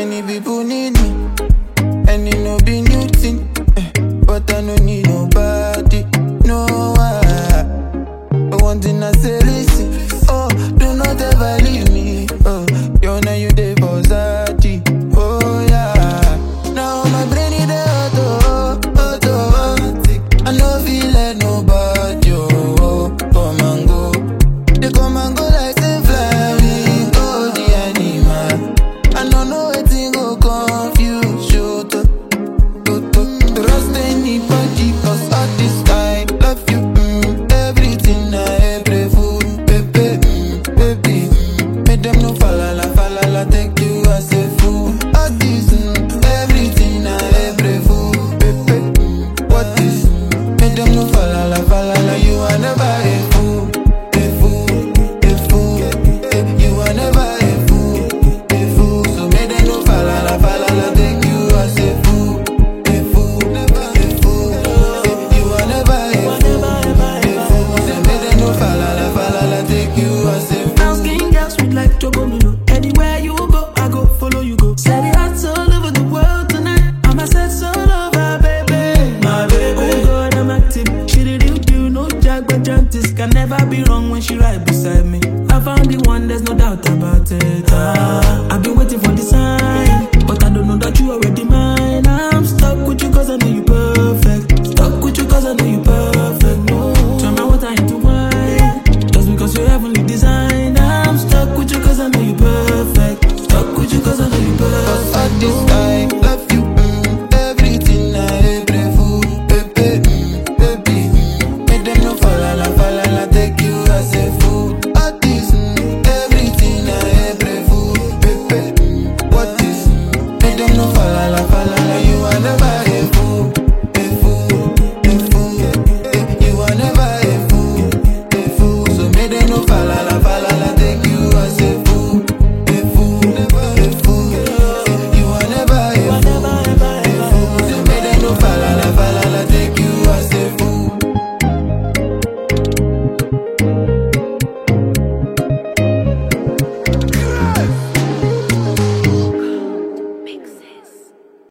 Many people need me, and it no be new thing. But I no need nobody, no one. But one thing I say, listen, oh, do not ever leave me. Oh, you know you dey for Zati. Oh yeah, now my brain is auto. I no feel like nobody. Oh, come and go. They come and go like say flying. Oh, the animal. I don't know wetin go confuse you. Trust anybody, cause all this I love you. Everything I ever food, baby, baby. Make them no falala, take you as a fool. All this, everything I ever food, baby. What is? Make them no falala, you are never a fool, a fool, a fool. You are never a fool, a fool. So make them no falala, take you as a fool, a fool, a fool. You are never a fool, a fool. So make them no falala, take you as a fool. Brown skin girl, sweet like Chocomilo. Anywhere you go, I go follow you go. Set it out all over the world tonight. I'ma set all over, baby. My baby. Oh God, I'm active. She the real deal, no jack but jantis. Can never be wrong when she right beside me. I found the one, there's no doubt about it. I've been waiting for this.